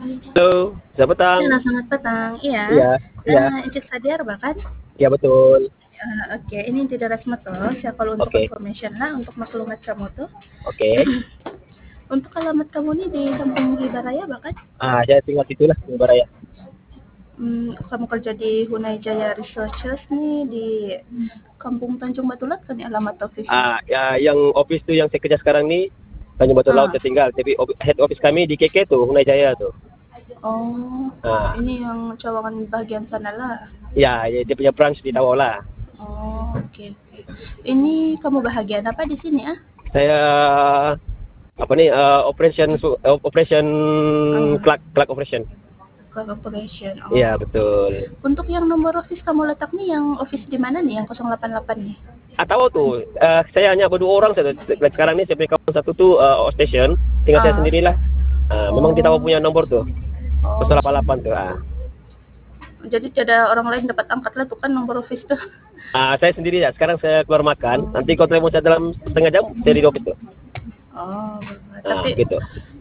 Halo, selamat petang. Halo, selamat petang. Iya, Iya, iya, Inces Sadiar bahkan. iya betul. Oke, ini tidak resmi tuh. Saya kalau untuk Oke, information lah, untuk maklumat kamu tuh. oke. Untuk alamat kamu nih di Kampung Hibaraya bahkan. Saya tinggal situlah di Baraya. Kamu kerja di Hunay Jaya Researchers nih di Kampung Tanjung Batulat kan ya alamat office-nya. Ya, yang office tuh yang saya kerja sekarang nih Tanjung Batu Laut Ah, saya tinggal. Tapi head office kami di KK tuh, Hunay Jaya tuh. oh, Ah, ini yang cawangan bagian sana lah. ya, dia punya branch di Tawola. Oh, oke, oke. Ini kamu bahagian apa di sini ah? Saya apa nih operation Ah, clerk operation. Corporation. Iya, Oh, oke. betul. Untuk yang nomor office kamu letak nih, yang office di mana nih? Yang 088 nih? Tahu tuh, saya hanya berdua orang saya sekarang nih saya punya kawan satu tuh outstation, tinggal saya Ah, sendirilah. Memang kita oh, punya nomor tuh oh. 088 tuh. Jadi tidak ada orang lain dapat angkat lah tuh kan nomor office tuh. Saya sendiri ya. Sekarang saya keluar makan. Oh, Nanti kalau mau saya dalam setengah jam, saya di office tuh. oh. Tapi, Gitu.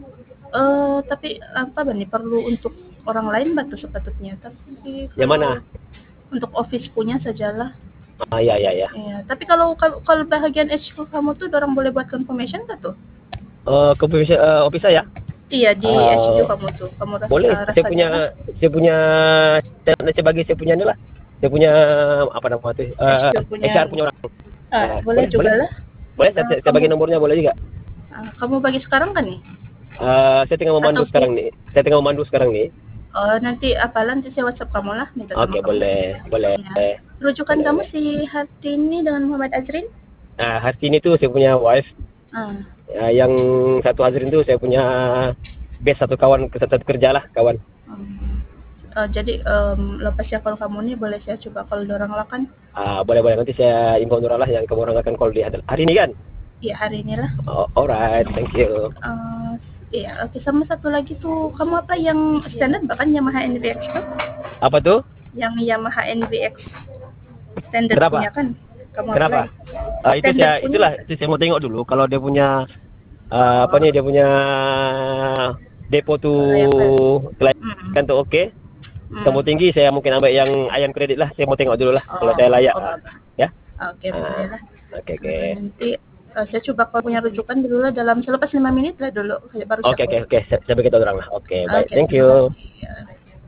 apa nih perlu untuk orang lain batu sepatutnya. Tapi Yang mana? kalau untuk office punya sajalah. Ya, ya, ya. Iya. Tapi kalau kalau bahagian HQ kamu tuh, orang boleh buat confirmation nggak tuh? Ke office saya. Iya di HQ Uh, kamu tuh. Kamu Boleh. rasanya lah Saya punya, saya bagi saya punya ini lah. Saya punya apa nama tuh? HQ punya. HR punya orang. Boleh Boleh, boleh. juga lah. Boleh. Ah, Saya bagi nomornya boleh juga. kamu bagi sekarang kan nih? Saya tinggal memandu Atau sekarang nih. Saya tinggal memandu sekarang nih. oh, nanti saya WhatsApp kamu lah, minta Oke, nama kamu. boleh, boleh, Ya. Rujukan boleh, kamu boleh. si Hartini dengan Muhammad Azrin? Hari ini tuh saya punya wife. Ah, Yang satu Azrin tuh saya punya base satu kawan satu kerja lah kawan. jadi lepas ya kalau kamu nih boleh saya coba kalau orang lakan. Boleh boleh nanti saya info Nurullah yang kamu orang akan call di hari ini kan. Iya hari ini lah. Alright, thank you. Eh, iya, oke sama satu lagi tuh kamu apa yang standar bahkan Yamaha NVX tuh? Apa tuh? Yang Yamaha NVX standar Kenapa? punya kan? Kamu apply. Kenapa? Standar punya Itu saya mau tengok dulu kalau dia punya apa nih dia punya depo tuh kelayakan. kelayakan tuh oke. Kamu tinggi saya mungkin ambil yang iron credit lah. Saya mau tengok dulu lah kalau Oh, saya layak. oh, Ya. oke boleh Ah, lah. oke oke. Nanti saya coba kalau punya rujukan dulu lah dalam selepas 5 menit lah dulu baru saya Oke oke call. oke. Saya beritahu orang lah. Oke, baik. Oke, Thank terima you. kasih. Ya.